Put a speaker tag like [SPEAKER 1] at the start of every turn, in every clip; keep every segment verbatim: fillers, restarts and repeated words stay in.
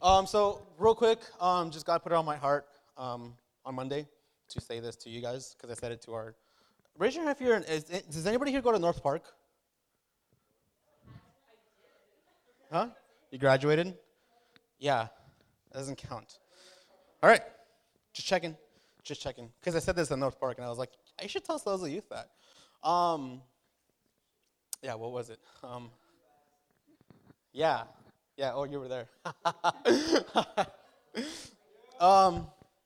[SPEAKER 1] Um, so real quick, um, just God put it on my heart um, on Monday to say this to you guys because I said it to our. Raise your hand if you're. In, is, does anybody here go to North Park? Huh? You graduated? Yeah, that doesn't count. All right, just checking, just checking because I said this at North Park and I was like, I should tell those of youth that. Um, yeah, what was it? Um, yeah, yeah. Oh, you were there. um,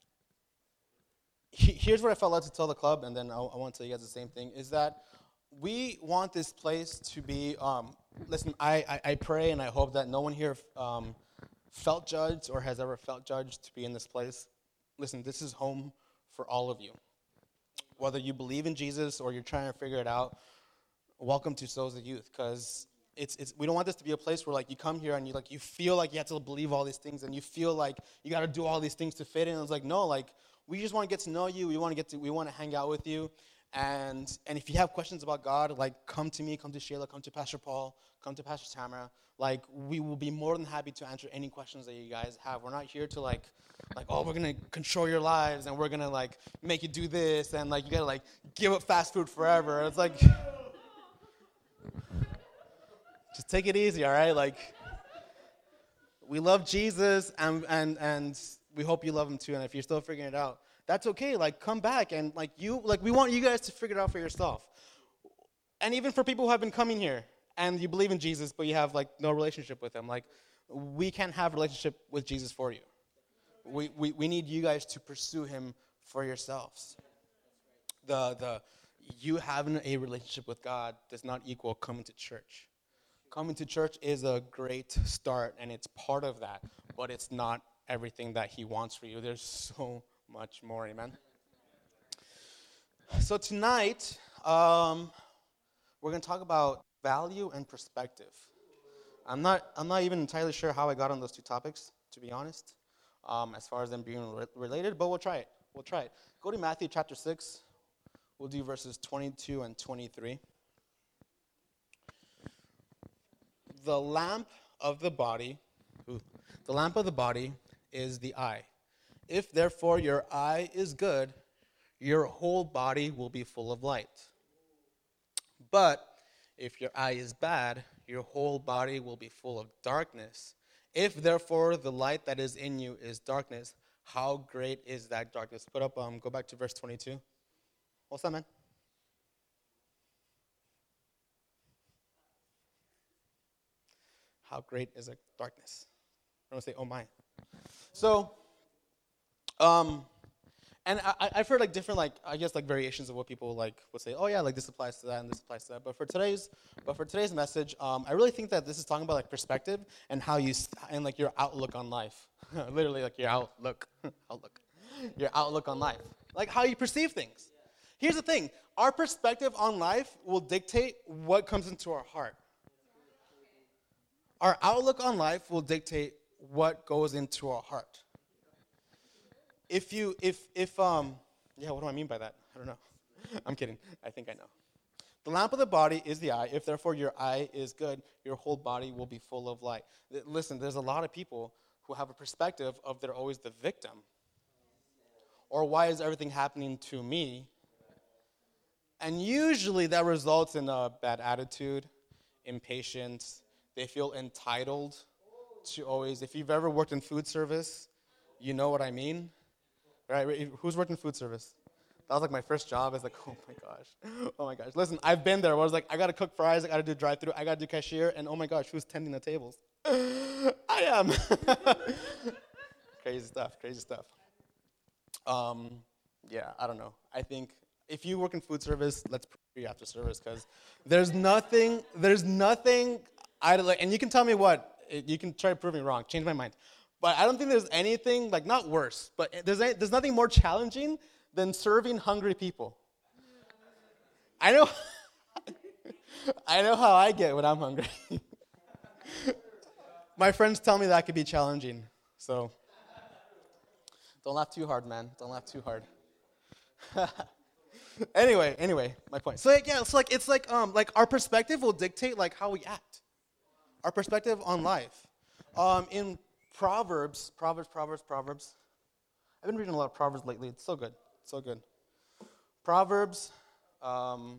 [SPEAKER 1] he, here's what I felt led to tell the club, and then I, I want to tell you guys the same thing: is that we want this place to be. Um, listen, I, I I pray and I hope that no one here um, felt judged or has ever felt judged to be in this place. Listen, this is home for all of you. Whether you believe in Jesus or you're trying to figure it out, welcome to Souls of Youth, because it's it's we don't want this to be a place where like you come here and you like you feel like you have to believe all these things and you feel like you got to do all these things to fit in. And it's like no, like we just want to get to know you. We want to get to we want to hang out with you, and and if you have questions about God, like come to me, come to Shayla, come to Pastor Paul, come to Pastor Tamara. Like we will be more than happy to answer any questions that you guys have. We're not here to like. Like, oh, we're going to control your lives, and we're going to, like, make you do this, and, like, you got to, like, give up fast food forever. It's like, just take it easy, all right? Like, we love Jesus, and, and, and we hope you love him, too, and if you're still figuring it out, that's okay. Like, come back, and, like, you, like, we want you guys to figure it out for yourself. And even for people who have been coming here, and you believe in Jesus, but you have, like, no relationship with him, like, we can't have a relationship with Jesus for you. We, we we need you guys to pursue him for yourselves. The the you having a relationship with God does not equal coming to church. Coming to church is a great start, and it's part of that, but it's not everything that he wants for you. There's so much more, amen? So tonight, um, we're going to talk about value and perspective. I'm not I'm not even entirely sure how I got on those two topics, to be honest. Um, as far as them being re- related, but we'll try it. We'll try it. Go to Matthew chapter six. We'll do verses twenty-two and twenty-three. The lamp of the body, ooh, the lamp of the body is the eye. If therefore your eye is good, your whole body will be full of light. But if your eye is bad, your whole body will be full of darkness. If, therefore, the light that is in you is darkness, how great is that darkness? Put up, um, go back to verse twenty-two. What's that, man? How great is that darkness? I'm going to say, oh, my. So, um, and I, I've heard, like, different, like, I guess, like, variations of what people, like, would say, oh, yeah, like, this applies to that and this applies to that. But for today's, but for today's message, um, I really think that this is talking about, like, perspective and how you, and, like, your outlook on life. Literally, like, your outlook. outlook. Your outlook on life. Like, how you perceive things. Here's the thing. Our perspective on life will dictate what comes into our heart. Our outlook on life will dictate what goes into our heart. If you, if, if, um, yeah, what do I mean by that? I don't know. I'm kidding. I think I know. The lamp of the body is the eye. If therefore your eye is good, your whole body will be full of light. Listen, there's a lot of people who have a perspective of they're always the victim. Or why is everything happening to me? And usually that results in a bad attitude, impatience. They feel entitled to always, if you've ever worked in food service, you know what I mean. Right? Who's working food service? That was like my first job. It's like, oh my gosh. Oh my gosh. Listen, I've been there where I was like, I got to cook fries, I got to do drive-through, I got to do cashier, and oh my gosh, who's tending the tables? I am. Crazy stuff, crazy stuff. Um, yeah, I don't know. I think if you work in food service, let's pray you after service because there's nothing, there's nothing, I like, and you can tell me what, you can try to prove me wrong, change my mind. But I don't think there's anything, like not worse, but there's any, there's nothing more challenging than serving hungry people. I know I know how I get when I'm hungry. My friends tell me that could be challenging. So don't laugh too hard, man. Don't laugh too hard. anyway, anyway, my point. So like, yeah, it's like it's like um like our perspective will dictate like how we act. Our perspective on life. Um in Proverbs, Proverbs, Proverbs, Proverbs. I've been reading a lot of Proverbs lately. It's so good. It's so good. Proverbs, um,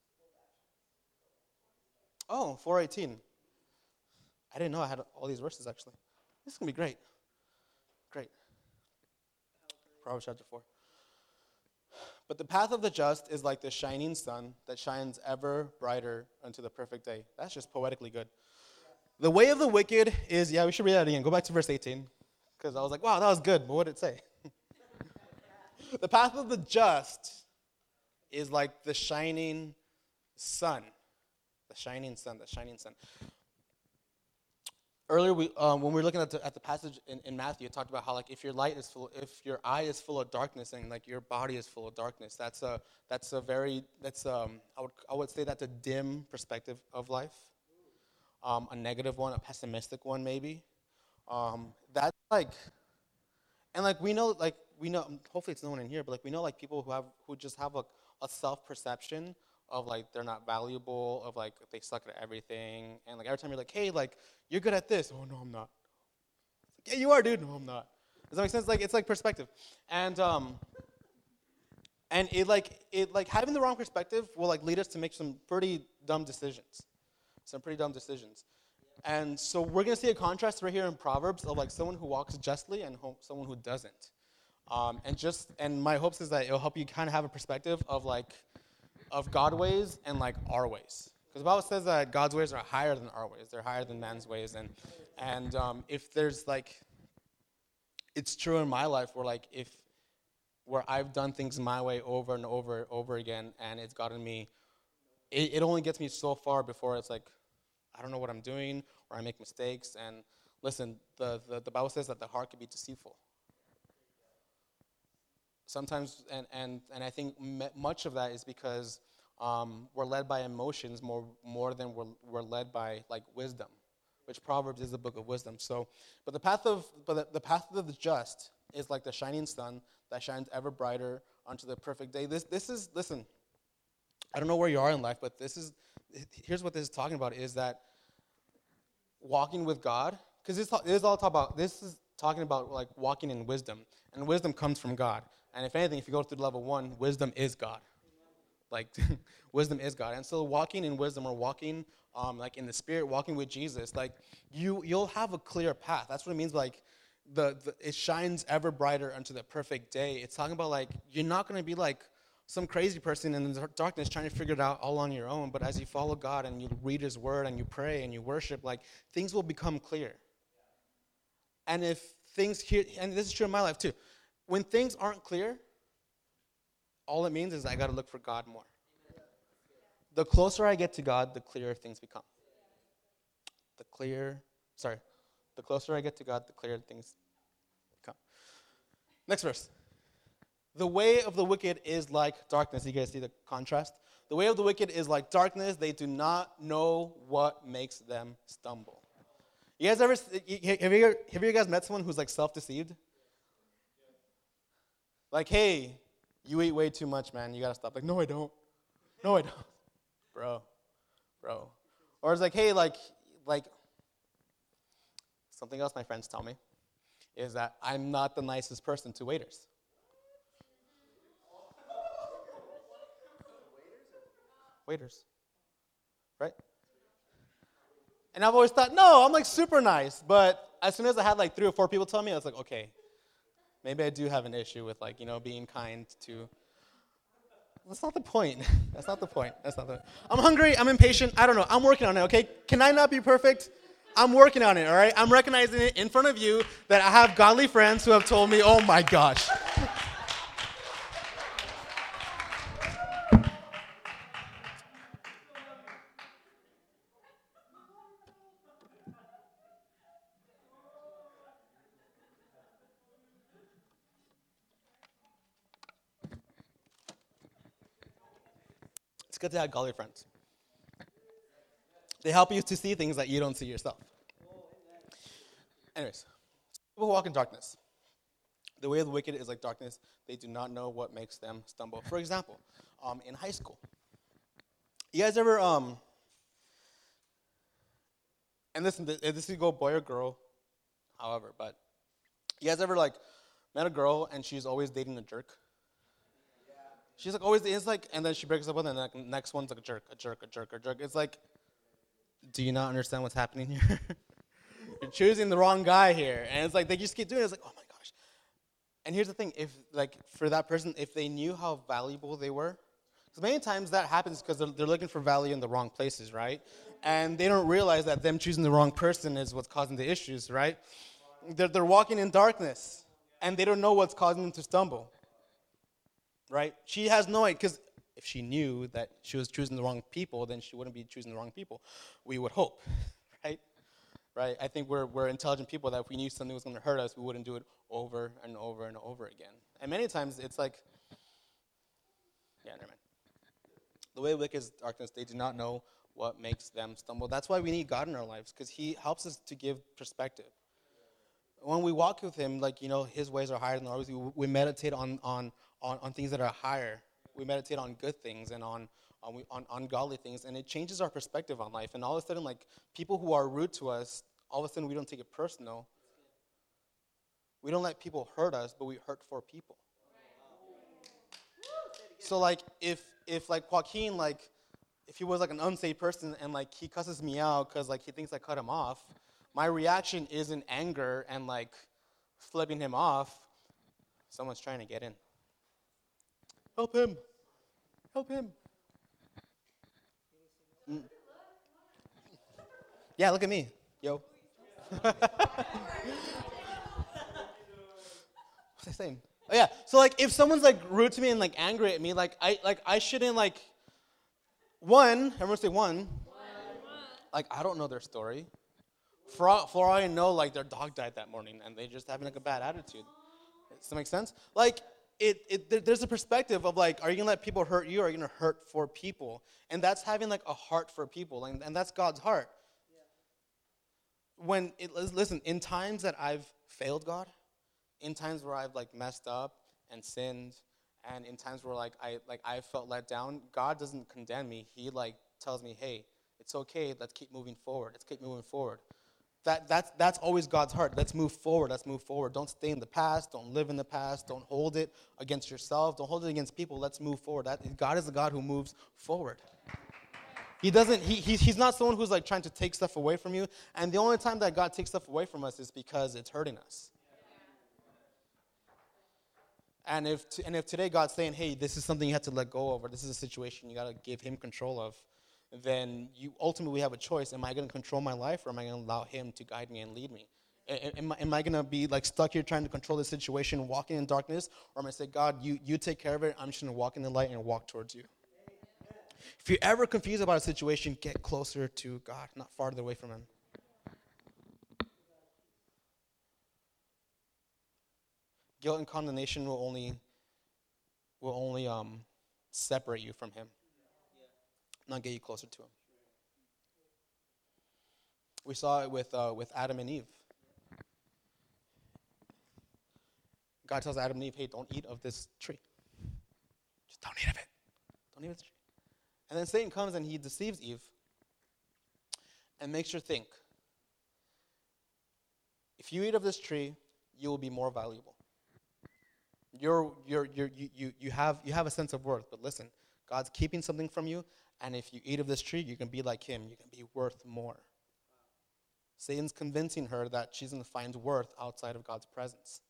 [SPEAKER 1] oh, four eighteen. I didn't know I had all these verses, actually. This is going to be great. Great. Proverbs chapter four. But the path of the just is like the shining sun that shines ever brighter unto the perfect day. That's just poetically good. The way of the wicked is, yeah, we should read that again. Go back to verse eighteen. Because I was like, wow, that was good. But what did it say? The path of the just is like the shining sun. The shining sun, the shining sun. Earlier, we, um, when we were looking at the, at the passage in, in Matthew, it talked about how, like, if your light is full, if your eye is full of darkness, and like your body is full of darkness, that's a that's a very that's um I would I would say that's a dim perspective of life, um, a negative one, a pessimistic one, maybe. Um, that's like, and like we know, like we know. Hopefully, it's no one in here, but like we know, like people who have who just have a, a self perception of like they're not valuable, of like they suck at everything, and like every time you're like, hey, like you're good at this, oh no, I'm not. Like, yeah, you are, dude. No, I'm not. Does that make sense? Like it's like perspective, and um, and it like it like having the wrong perspective will like lead us to make some pretty dumb decisions, some pretty dumb decisions, and so we're gonna see a contrast right here in Proverbs of like someone who walks justly and ho- someone who doesn't, um, and just and my hopes is that it'll help you kind of have a perspective of like. Of God ways and like our ways, because the Bible says that God's ways are higher than our ways; they're higher than man's ways. And and um, if there's like, it's true in my life where like if where I've done things my way over and over and over again, and it's gotten me, it, it only gets me so far before it's like, I don't know what I'm doing, or I make mistakes. And listen, the the, the Bible says that the heart can be deceitful. Sometimes, and, and, and I think much of that is because um, we're led by emotions more more than we're, we're led by like wisdom, which Proverbs is the book of wisdom. So, but the path of but the, the path of the just is like the shining sun that shines ever brighter unto the perfect day. This this is listen. I don't know where you are in life, but this is here's what this is talking about: is that walking with God, because this, this is all talk about. This is talking about like walking in wisdom, and wisdom comes from God. And if anything, if you go through level one, wisdom is God. Like, wisdom is God. And so walking in wisdom or walking um, like in the Spirit, walking with Jesus, like you, you'll have a clear path. That's what it means, like, the, the it shines ever brighter unto the perfect day. It's talking about, like, you're not going to be like some crazy person in the darkness trying to figure it out all on your own. But as you follow God and you read His Word and you pray and you worship, like, things will become clear. And if things here, and this is true in my life too, when things aren't clear, all it means is I got to look for God more. The closer I get to God, the clearer things become. The clearer, sorry, the closer I get to God, the clearer things become. Next verse. The way of the wicked is like darkness. You guys see the contrast? The way of the wicked is like darkness. They do not know what makes them stumble. You guys ever, have you, have you guys met someone who's like self-deceived? Like, hey, you eat way too much, man. You got to stop. Like, no, I don't. No, I don't. Bro, bro. Or it's like, hey, like, like, something else my friends tell me is that I'm not the nicest person to waiters. Waiters. Right? And I've always thought, no, I'm like super nice. But as soon as I had like three or four people tell me, I was like, okay. Maybe I do have an issue with, like, you know, being kind to... That's not the point. That's not the point. That's not the... I'm hungry. I'm impatient. I don't know. I'm working on it, okay? Can I not be perfect? I'm working on it, all right? I'm recognizing it in front of you that I have godly friends who have told me, oh, my gosh. It's good to have godly friends. They help you to see things that you don't see yourself. Anyways, people walk in darkness. The way of the wicked is like darkness. They do not know what makes them stumble. For example, um, in high school, you guys ever, um, and listen, this could go boy or girl, however, but you guys ever like met a girl and she's always dating a jerk? She's like always, it's like, and then she breaks up with her, and the next one's like a jerk, a jerk, a jerk, a jerk. It's like, do you not understand what's happening here? You're choosing the wrong guy here. And it's like, they just keep doing it. It's like, oh my gosh. And here's the thing, if like, for that person, if they knew how valuable they were, because many times that happens because they're, they're looking for value in the wrong places, right? And they don't realize that them choosing the wrong person is what's causing the issues, right? They're, they're walking in darkness, and they don't know what's causing them to stumble. Right? She has no idea, because if she knew that she was choosing the wrong people, then she wouldn't be choosing the wrong people. We would hope, right? Right? I think we're we're intelligent people that if we knew something was going to hurt us, we wouldn't do it over and over and over again. And many times it's like, yeah, never mind. The way wicked is darkness, they do not know what makes them stumble. That's why we need God in our lives, because he helps us to give perspective. When we walk with him, like, you know, his ways are higher than ours. We, we meditate on, on, on, on things that are higher. We meditate on good things and on, on, on, on godly things, and it changes our perspective on life. And all of a sudden, like, people who are rude to us, all of a sudden we don't take it personal. We don't let people hurt us, but we hurt for people. So, like, if, if like, Joaquin, like, if he was, like, an unsaved person and, like, he cusses me out because, like, he thinks I cut him off, my reaction isn't anger and, like, flipping him off. Someone's trying to get in. Help him. Help him. Mm. Yeah, look at me. Yo. What's I saying? Oh, yeah. So, like, if someone's, like, rude to me and, like, angry at me, like, I like I shouldn't, like, one, everyone say one. One. Like, I don't know their story. For all, for all I know, like, their dog died that morning, and they just having, like, a bad attitude. Does that make sense? Like, it, it there, there's a perspective of, like, are you going to let people hurt you, or are you going to hurt for people? And that's having, like, a heart for people, and, and that's God's heart. Yeah. When, it, listen, in times that I've failed God, in times where I've, like, messed up and sinned, and in times where, like, I like I felt let down, God doesn't condemn me. He, like, tells me, hey, it's okay, let's keep moving forward. Let's keep moving forward. That that's that's always God's heart. Let's move forward. Let's move forward. Don't stay in the past. Don't live in the past. Don't hold it against yourself. Don't hold it against people. Let's move forward. That, God is the God who moves forward. He doesn't. He, he he's not someone who's, like, trying to take stuff away from you. And the only time that God takes stuff away from us is because it's hurting us. And if t- and if today God's saying, hey, this is something you have to let go of, or this is a situation you got to give him control of, then you ultimately have a choice. Am I going to control my life, or am I going to allow him to guide me and lead me? Am, am I going to be, like, stuck here trying to control the situation, walking in darkness, or am I going to say, God, you, you take care of it. I'm just going to walk in the light and walk towards you. If you're ever confused about a situation, get closer to God, not farther away from him. Guilt and condemnation will only will only um, separate you from him, not get you closer to him. We saw it with uh, with Adam and Eve. God tells Adam and Eve, hey, don't eat of this tree. Just don't eat of it. Don't eat of the tree. And then Satan comes and he deceives Eve and makes her think, if you eat of this tree, you will be more valuable. You're, you're, you're, you, you, you, have, you have a sense of worth, but listen, God's keeping something from you, and if you eat of this tree, you can be like him. You can be worth more. Satan's convincing her that she's going to find worth outside of God's presence.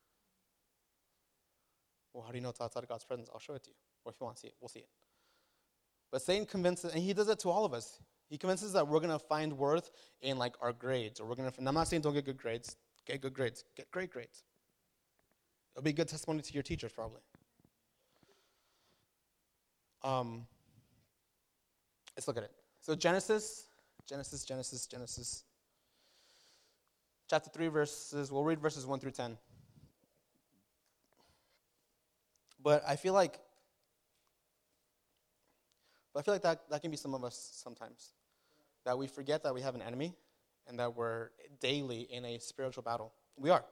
[SPEAKER 1] Well, how do you know it's outside of God's presence? I'll show it to you. Or if you want to see it, we'll see it. But Satan convinces, and he does it to all of us. He convinces that we're going to find worth in, like, our grades. Or we're going to, and I'm not saying don't get good grades. Get good grades. Get great grades. It'll be a good testimony to your teachers, probably. Um, let's look at it. So Genesis, Genesis, Genesis, Genesis. Chapter three, verses, we'll read verses one through ten. But I feel like, but I feel like that, that can be some of us sometimes. That we forget that we have an enemy and that we're daily in a spiritual battle. We are.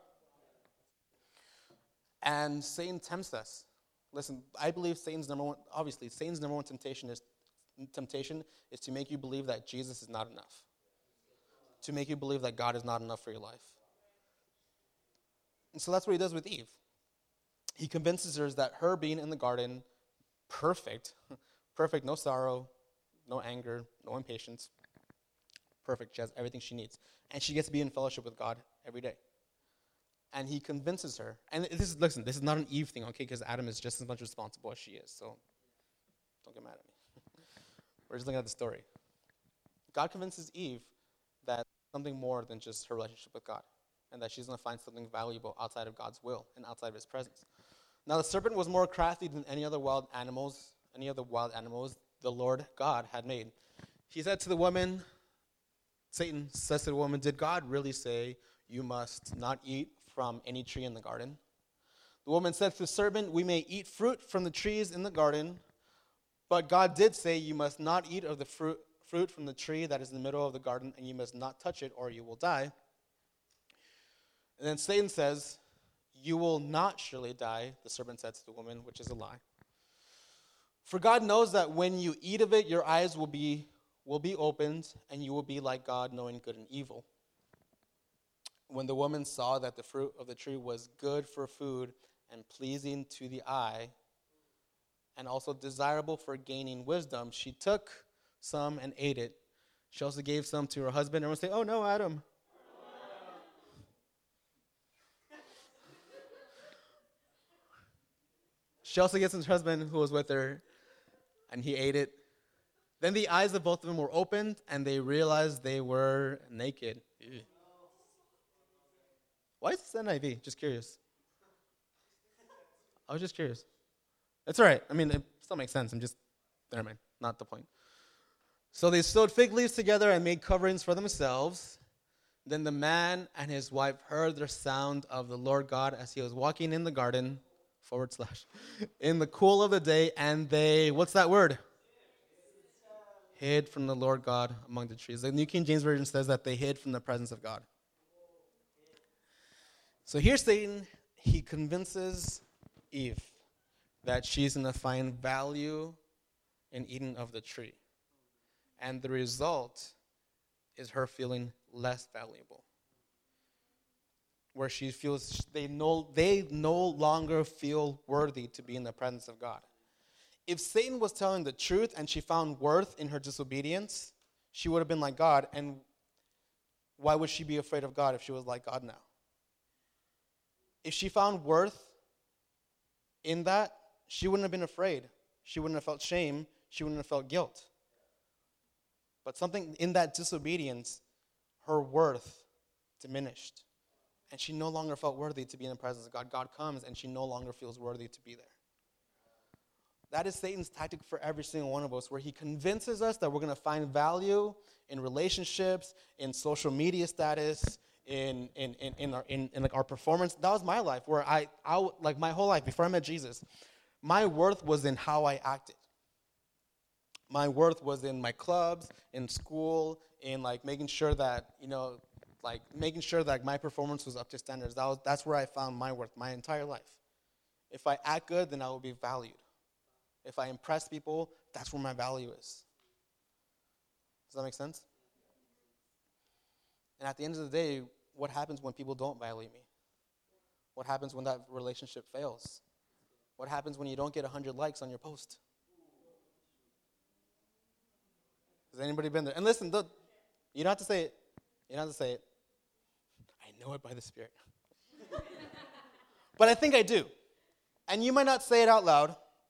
[SPEAKER 1] And Satan tempts us. Listen, I believe Satan's number one, obviously, Satan's number one temptation is temptation is to make you believe that Jesus is not enough. To make you believe that God is not enough for your life. And so that's what he does with Eve. He convinces her that her being in the garden, perfect, perfect, no sorrow, no anger, no impatience, perfect. She has everything she needs. And she gets to be in fellowship with God every day. And he convinces her. And this is, listen, this is not an Eve thing, okay? Because Adam is just as much responsible as she is. So don't get mad at me. We're just looking at the story. God convinces Eve that something more than just her relationship with God. And that she's going to find something valuable outside of God's will and outside of his presence. Now the serpent was more crafty than any other wild animals, any other wild animals the Lord God had made. He said to the woman, Satan says to the woman, did God really say you must not eat from any tree in the garden? The woman said to the serpent, we may eat fruit from the trees in the garden, but God did say you must not eat of the fruit, fruit from the tree that is in the middle of the garden, and you must not touch it or you will die. And then Satan says, you will not surely die, the serpent said to the woman, which is a lie. For God knows that when you eat of it, your eyes will be will be opened, and you will be like God, knowing good and evil. When the woman saw that the fruit of the tree was good for food and pleasing to the eye, and also desirable for gaining wisdom, she took some and ate it. She also gave some to her husband. Everyone say, oh no, Adam. She also gets his husband who was with her, and he ate it. Then the eyes of both of them were opened, and they realized they were naked. Ew. Why is this N I V? Just curious. I was just curious. It's all right. I mean, it still makes sense. I'm just, never mind. Not the point. So they sewed fig leaves together and made coverings for themselves. Then the man and his wife heard the sound of the Lord God as he was walking in the garden, forward slash, in the cool of the day, and they, what's that word? Hid from the Lord God among the trees. The New King James Version says that they hid from the presence of God. So here's Satan. He convinces Eve that she's going to find value in eating of the tree. And the result is her feeling less valuable. Where she feels they no, they no longer feel worthy to be in the presence of God. If Satan was telling the truth and she found worth in her disobedience, she would have been like God. And why would she be afraid of God if she was like God now? If she found worth in that, she wouldn't have been afraid. She wouldn't have felt shame. She wouldn't have felt guilt. But something in that disobedience, her worth diminished. And she no longer felt worthy to be in the presence of God. God comes and she no longer feels worthy to be there. That is Satan's tactic for every single one of us, where he convinces us that we're going to find value in relationships, in social media status, in in in in our, in, in like our performance. That was my life, where I, I like my whole life before I met Jesus, my worth was in how I acted. My worth was in my clubs, in school, in like making sure that, you know, like making sure that my performance was up to standards. That was, that's where I found my worth my entire life. If I act good, then I will be valued. If I impress people, that's where my value is. Does that make sense? And at the end of the day, what happens when people don't value me? What happens when that relationship fails? What happens when you don't get one hundred likes on your post? Has anybody been there? And listen, the, you don't have to say it. You don't have to say it. I know it by the Spirit. But I think I do. And you might not say it out loud,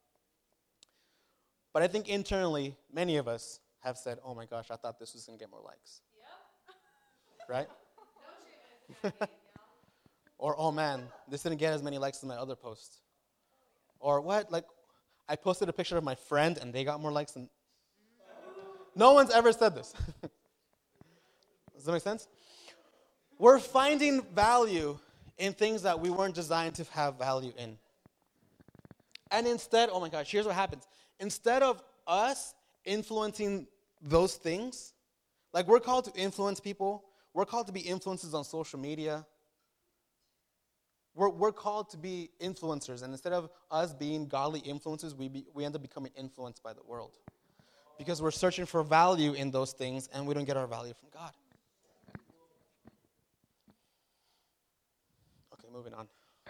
[SPEAKER 1] but I think internally, many of us have said, oh my gosh, I thought this was going to get more likes. Yep. Right? No shame. Or, oh man, this didn't get as many likes as my other post. Or what? Like, I posted a picture of my friend and they got more likes than... No one's ever said this. Does that make sense? We're finding value in things that we weren't designed to have value in. And instead, oh my gosh, here's what happens. Instead of us influencing those things, like we're called to influence people, we're called to be influencers on social media. We're, we're called to be influencers, and instead of us being godly influencers, we, be, we end up becoming influenced by the world. Because we're searching for value in those things, and we don't get our value from God. Okay, moving on.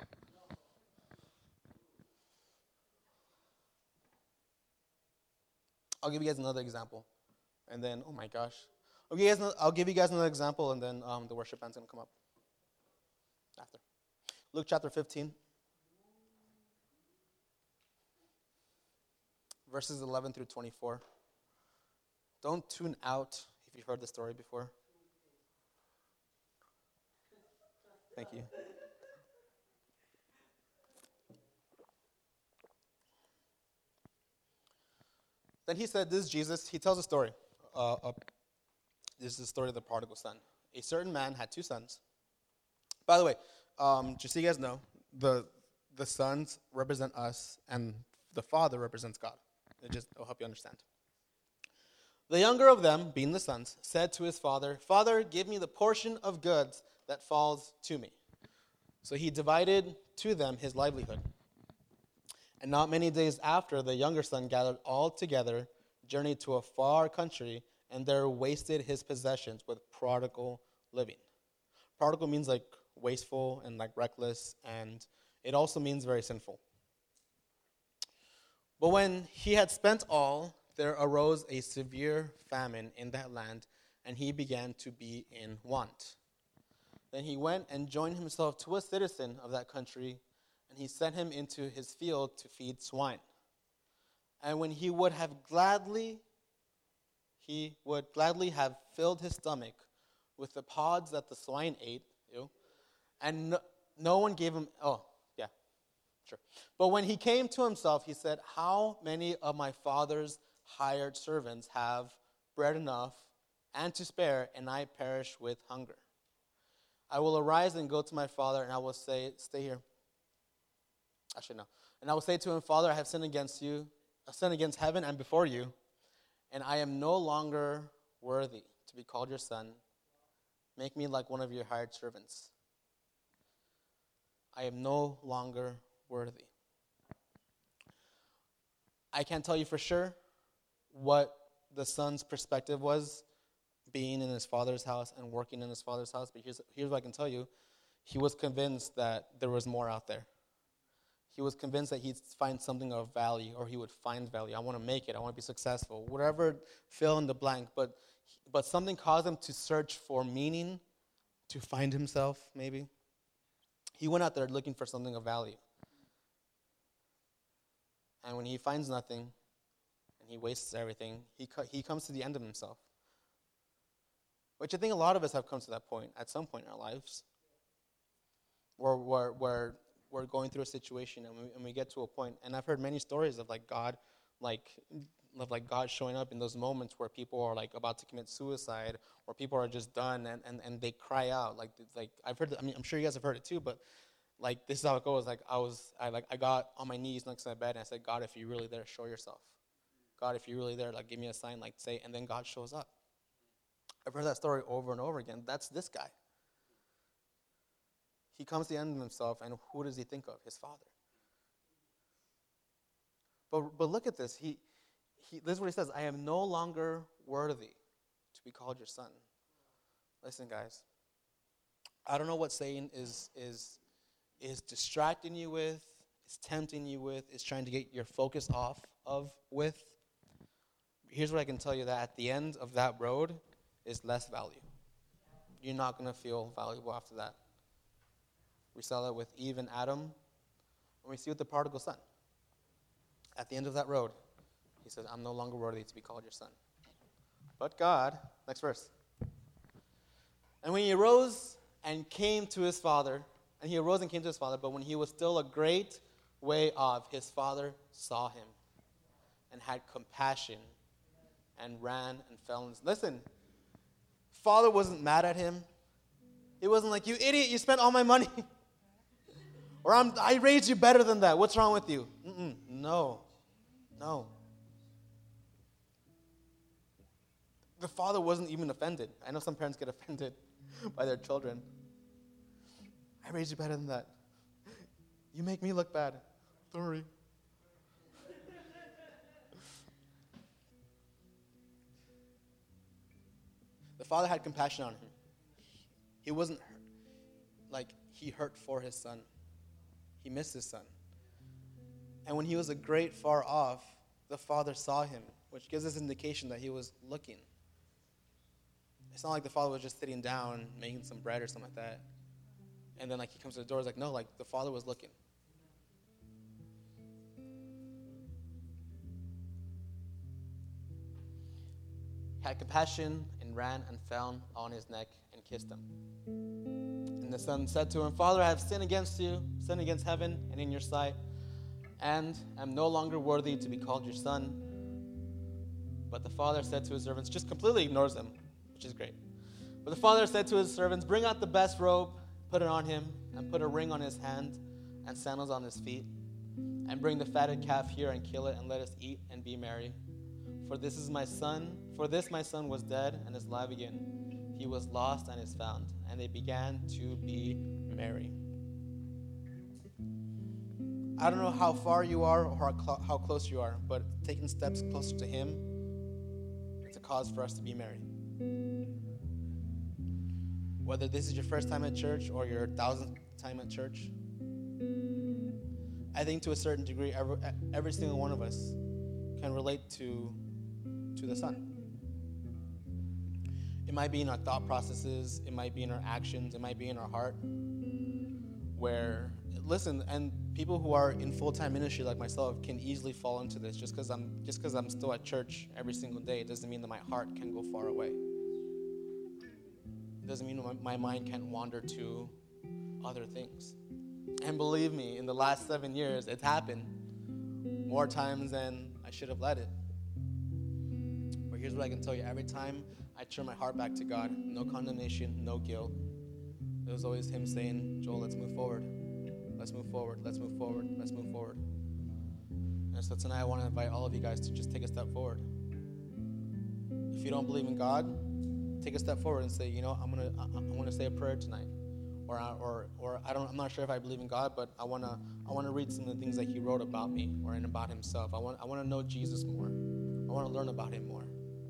[SPEAKER 1] I'll give you guys another example. And then, oh my gosh. I'll give you guys another, I'll give you guys another example, and then um, the worship band's going to come up after. Luke chapter fifteen. Verses eleven through twenty-four. Don't tune out if you've heard the story before. Thank you. Then he said, this is Jesus. He tells a story. Uh, uh, this is the story of the prodigal son. A certain man had two sons. By the way, um, just so you guys know, the the sons represent us, and the father represents God. It just will help you understand. The younger of them, being the sons, said to his father, Father, give me the portion of goods that falls to me. So he divided to them his livelihood. And not many days after, the younger son gathered all together, journeyed to a far country, and there wasted his possessions with prodigal living. Prodigal means like wasteful and like reckless, and it also means very sinful. But when he had spent all, there arose a severe famine in that land, and he began to be in want. Then he went and joined himself to a citizen of that country, and he sent him into his field to feed swine. And when he would have gladly, he would gladly have filled his stomach with the pods that the swine ate, ew, and no, no one gave him, oh, yeah, sure. But when he came to himself, he said, how many of my father's hired servants have bread enough and to spare, and I perish with hunger? I will arise and go to my father, and I will say, stay here. Actually, no. And I will say to him, Father, I have sinned against you, I sinned against heaven and before you, and I am no longer worthy to be called your son. Make me like one of your hired servants. I am no longer worthy. I can't tell you for sure what the son's perspective was being in his father's house and working in his father's house, but here's, here's what I can tell you. He was convinced that there was more out there. He was convinced that he'd find something of value, or he would find value. I want to make it. I want to be successful. Whatever, fill in the blank. But, but something caused him to search for meaning, to find himself, maybe. He went out there looking for something of value. And when he finds nothing, and he wastes everything, he co- he comes to the end of himself. Which I think a lot of us have come to that point at some point in our lives. Where, where, where we're going through a situation and we, and we get to a point, and I've heard many stories of like God, like of like God showing up in those moments where people are like about to commit suicide, or people are just done and, and, and they cry out. Like like I've heard, I mean, I'm sure you guys have heard it too, but like this is how it goes. Like I was, I like I got on my knees next to my bed and I said, God, if you're really there, show yourself. God, if you're really there, like give me a sign, like say, and then God shows up. I've heard that story over and over again. That's this guy. He comes to the end of himself, and who does he think of? His father. But but look at this. He he. This is what he says. I am no longer worthy to be called your son. Listen, guys. I don't know what Satan is is is distracting you with, is tempting you with, is trying to get your focus off of with. Here's what I can tell you: that at the end of that road is less value. You're not going to feel valuable after that. We saw that with Eve and Adam, and we see with the prodigal son. At the end of that road, he says, I'm no longer worthy to be called your son. But God, next verse. And when he arose and came to his father, and he arose and came to his father, but when he was still a great way off, his father saw him and had compassion and ran and fell in his... Listen, father wasn't mad at him. He wasn't like, you idiot, you spent all my money. Or I'm, I raised you better than that. What's wrong with you? Mm-mm, no. No. The father wasn't even offended. I know some parents get offended by their children. I raised you better than that. You make me look bad. Sorry. The father had compassion on him. He wasn't hurt. Like, he hurt for his son. He missed his son. And when he was a great far off, the father saw him, which gives us indication that he was looking. It's not like the father was just sitting down, making some bread or something like that. And then like he comes to the door, it's like, no, like the father was looking. He had compassion and ran and fell on his neck and kissed him. And the son said to him, Father, I have sinned against you, sinned against heaven and in your sight, and am no longer worthy to be called your son. But the father said to his servants, just completely ignores them, which is great. But the father said to his servants, bring out the best robe, put it on him, and put a ring on his hand and sandals on his feet. And bring the fatted calf here and kill it, and let us eat and be merry. For this is my son, for this my son was dead and is alive again. He was lost and is found. And they began to be merry. I don't know how far you are or how, cl- how close you are, but taking steps closer to him, it's a cause for us to be merry. Whether this is your first time at church or your thousandth time at church, I think to a certain degree, every, every single one of us can relate to, to the Son. It might be in our thought processes, it might be in our actions, it might be in our heart, where, listen, and people who are in full-time ministry like myself can easily fall into this. Just because I'm just because I'm still at church every single day, it doesn't mean that my heart can go far away. It doesn't mean my, my mind can't wander to other things. And believe me, in the last seven years, it's happened more times than I should have let it. But here's what I can tell you. Every time I turn my heart back to God, no condemnation, no guilt. It was always him saying, Joel, let's move forward. Let's move forward. Let's move forward. Let's move forward. And so tonight I want to invite all of you guys to just take a step forward. If you don't believe in God, take a step forward and say, you know, I'm gonna I'm gonna say a prayer tonight, or I, or or I don't I'm not sure if I believe in God, but I wanna I wanna read some of the things that He wrote about me or and about Himself. I want I want to know Jesus more. I want to learn about Him more.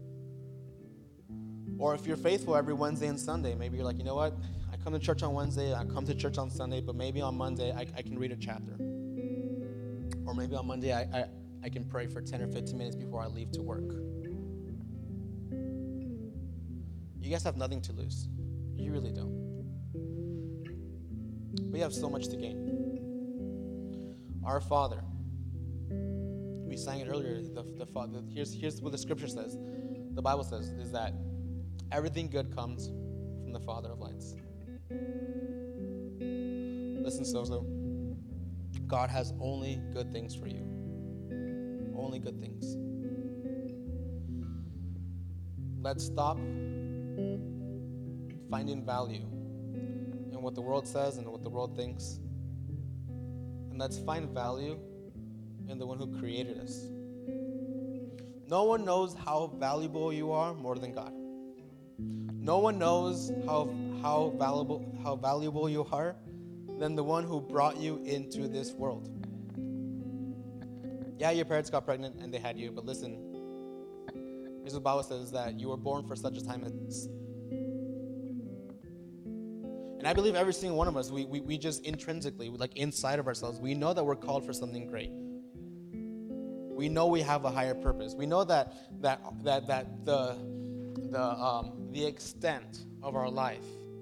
[SPEAKER 1] Or if you're faithful every Wednesday and Sunday, maybe you're like, you know what? I come to church on Wednesday, I come to church on Sunday, but maybe on Monday I, I can read a chapter. Or maybe on Monday I, I, I can pray for ten or fifteen minutes before I leave to work. You guys have nothing to lose. You really don't. We have so much to gain. Our Father, we sang it earlier, the, the Father, here's, here's what the scripture says. The Bible says is that everything good comes from the Father of lights. Listen, Sozo. God has only good things for you. Only good things. Let's stop finding value in what the world says and what the world thinks. And let's find value in the one who created us. No one knows how valuable you are more than God. No one knows how how valuable how valuable you are than the one who brought you into this world. Yeah, your parents got pregnant and they had you, but listen, here's what the Bible says, that you were born for such a time as this. And I believe every single one of us, we, we, we just intrinsically, like inside of ourselves, we know that we're called for something great. We know we have a higher purpose. We know that that that that the the um, the extent of our life,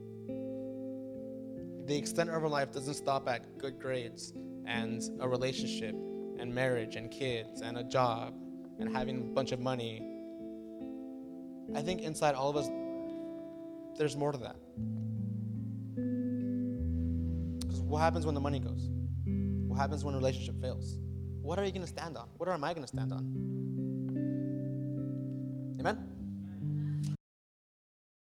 [SPEAKER 1] the extent of our life doesn't stop at good grades and a relationship and marriage and kids and a job and having a bunch of money. I think inside all of us, there's more to that. Because what happens when the money goes? What happens when a relationship fails? What are you going to stand on? What am I going to stand on? Amen?